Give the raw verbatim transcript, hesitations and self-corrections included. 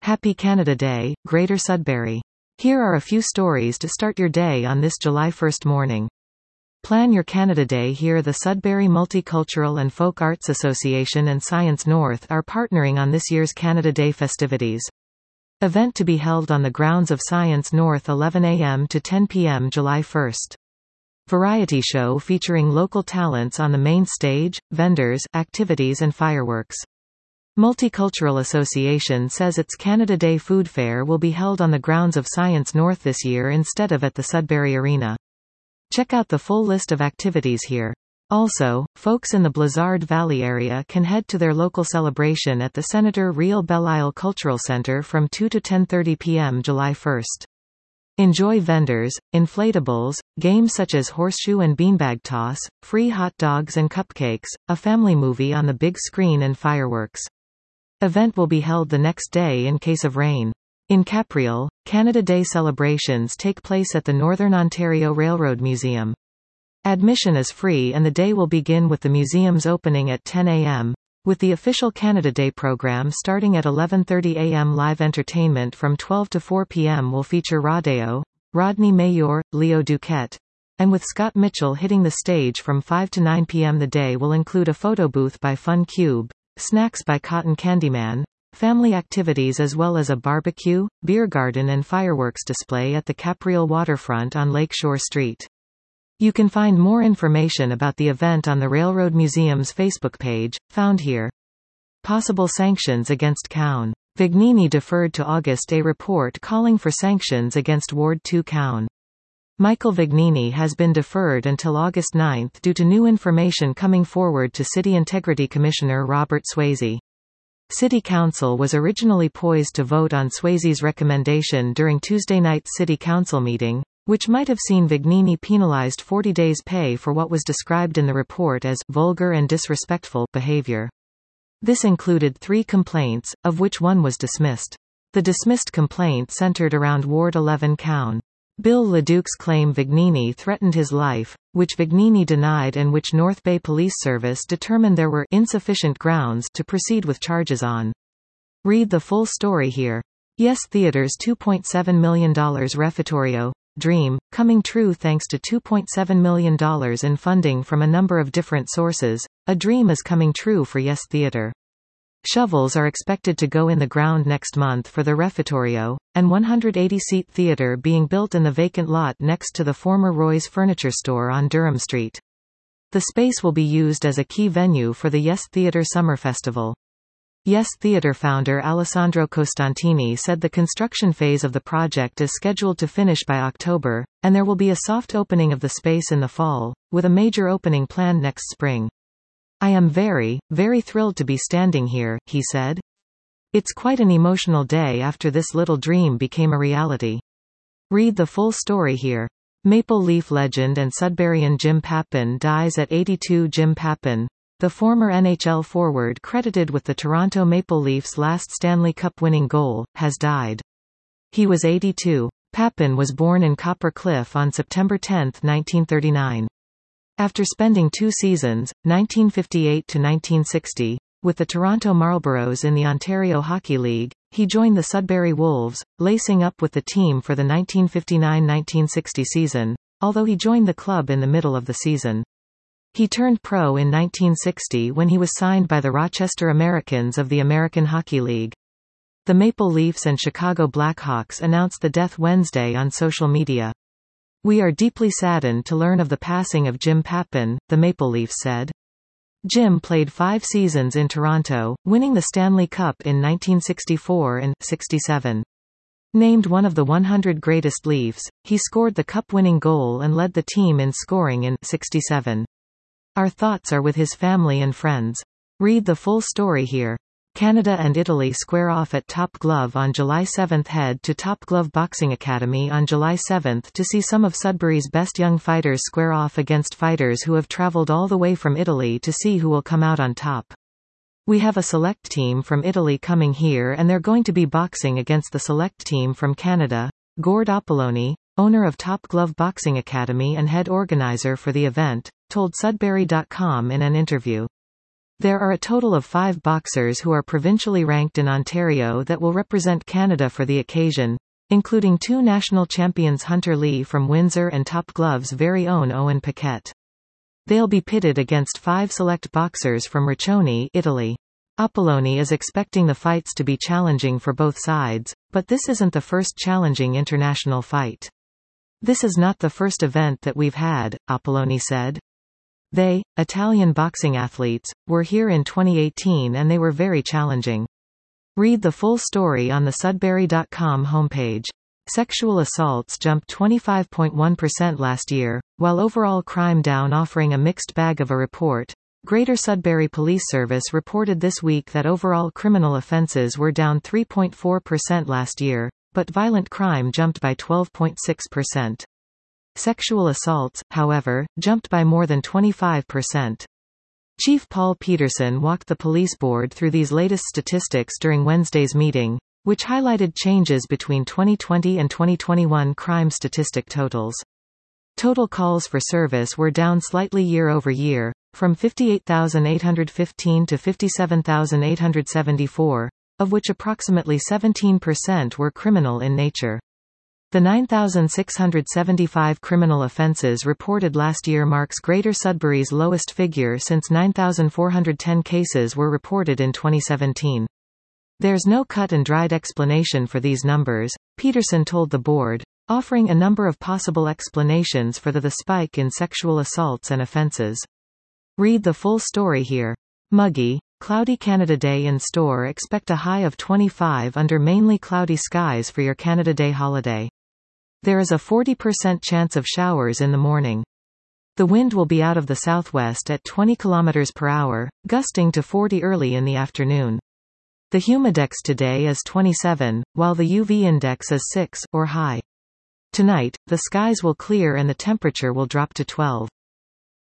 Happy Canada Day, Greater Sudbury. Here are a few stories to start your day on this July first morning. Plan your Canada Day here. The Sudbury Multicultural and Folk Arts Association and Science North are partnering on this year's Canada Day festivities. Event to be held on the grounds of Science North, eleven a m to ten p m July first. Variety show featuring local talents on the main stage, vendors, activities and fireworks. Multicultural Association says its Canada Day Food Fair will be held on the grounds of Science North this year instead of at the Sudbury Arena. Check out the full list of activities here. Also, folks in the Blizzard Valley area can head to their local celebration at the Senator Real Belisle Cultural Center from two to ten thirty p m July first. Enjoy vendors, inflatables, games such as horseshoe and beanbag toss, free hot dogs and cupcakes, a family movie on the big screen and fireworks. Event will be held the next day in case of rain. In Capriel, Canada Day celebrations take place at the Northern Ontario Railroad Museum. Admission is free and the day will begin with the museum's opening at ten a m, with the official Canada Day program starting at eleven thirty a m Live entertainment from twelve to four p m will feature Rodeo, Rodney Mayor, Leo Duquette, and with Scott Mitchell hitting the stage from five to nine p m The day will include a photo booth by Fun Cube, snacks by Cotton Candyman, family activities as well as a barbecue, beer garden and fireworks display at the Capriel waterfront on Lakeshore Street. You can find more information about the event on the Railroad Museum's Facebook page, found here. Possible sanctions against Cowan. Vignini deferred to August. A report calling for sanctions against Ward two Cowan. Michael Vignini has been deferred until August ninth due to new information coming forward to City Integrity Commissioner Robert Swayze. City Council was originally poised to vote on Swayze's recommendation during Tuesday night's City Council meeting, which might have seen Vignini penalized forty days' pay for what was described in the report as vulgar and disrespectful behavior. This included three complaints, of which one was dismissed. The dismissed complaint centered around Ward eleven Cowan. Bill Leduc's claim Vignini threatened his life, which Vignini denied and which North Bay Police Service determined there were insufficient grounds to proceed with charges on. Read the full story here. Yes Theatre's two point seven million dollars Refectorio dream, coming true thanks to two point seven million dollars in funding from a number of different sources. A dream is coming true for Yes Theatre. Shovels are expected to go in the ground next month for the Refectorio, and one hundred eighty seat theatre being built in the vacant lot next to the former Roy's Furniture Store on Durham Street. The space will be used as a key venue for the Yes Theatre Summer Festival. Yes Theatre founder Alessandro Costantini said the construction phase of the project is scheduled to finish by October, and there will be a soft opening of the space in the fall, with a major opening planned next spring. I am very, very thrilled to be standing here, he said. It's quite an emotional day after this little dream became a reality. Read the full story here. Maple Leaf legend and Sudburyan Jim Pappen dies at eighty-two. Jim Pappen, the former N H L forward credited with the Toronto Maple Leafs' last Stanley Cup winning goal, has died. He was eighty-two. Pappen was born in Copper Cliff on September tenth, nineteen thirty-nine. After spending two seasons, nineteen fifty-eight to nineteen sixty, with the Toronto Marlboros in the Ontario Hockey League, he joined the Sudbury Wolves, lacing up with the team for the nineteen fifty-nine nineteen sixty season, although he joined the club in the middle of the season. He turned pro in nineteen sixty when he was signed by the Rochester Americans of the American Hockey League. The Maple Leafs and Chicago Blackhawks announced the death Wednesday on social media. We are deeply saddened to learn of the passing of Jim Pappen, the Maple Leafs said. Jim played five seasons in Toronto, winning the Stanley Cup in nineteen sixty-four and sixty-seven. Named one of the one hundred greatest Leafs, he scored the cup-winning goal and led the team in scoring in sixty-seven. Our thoughts are with his family and friends. Read the full story here. Canada and Italy square off at Top Glove on July seventh. Head to Top Glove Boxing Academy on July seventh to see some of Sudbury's best young fighters square off against fighters who have traveled all the way from Italy to see who will come out on top. We have a select team from Italy coming here and they're going to be boxing against the select team from Canada. Gord Apolloni, owner of Top Glove Boxing Academy and head organizer for the event, told Sudbury dot com in an interview. There are a total of five boxers who are provincially ranked in Ontario that will represent Canada for the occasion, including two national champions Hunter Lee from Windsor and Top Glove's very own Owen Paquette. They'll be pitted against five select boxers from Riccione, Italy. Apolloni is expecting the fights to be challenging for both sides, but this isn't the first challenging international fight. This is not the first event that we've had, Apolloni said. They, Italian boxing athletes, were here in twenty eighteen and they were very challenging. Read the full story on the Sudbury dot com homepage. Sexual assaults jumped twenty-five point one percent last year, while overall crime down, offering a mixed bag of a report. Greater Sudbury Police Service reported this week that overall criminal offences were down three point four percent last year, but violent crime jumped by twelve point six percent. Sexual assaults, however, jumped by more than twenty-five percent. Chief Paul Peterson walked the police board through these latest statistics during Wednesday's meeting, which highlighted changes between twenty twenty and twenty twenty-one crime statistic totals. Total calls for service were down slightly year over year, from fifty-eight thousand eight hundred fifteen to fifty-seven thousand eight hundred seventy-four, of which approximately seventeen percent were criminal in nature. The nine thousand six hundred seventy-five criminal offences reported last year marks Greater Sudbury's lowest figure since nine thousand four hundred ten cases were reported in twenty seventeen. There's no cut-and-dried explanation for these numbers, Peterson told the board, offering a number of possible explanations for the, the spike in sexual assaults and offences. Read the full story here. Muggy, cloudy Canada Day in store. Expect a high of twenty-five under mainly cloudy skies for your Canada Day holiday. There is a forty percent chance of showers in the morning. The wind will be out of the southwest at twenty kilometers per hour, gusting to forty early in the afternoon. The humidex today is twenty-seven, while the U V index is six, or high. Tonight, the skies will clear and the temperature will drop to twelve.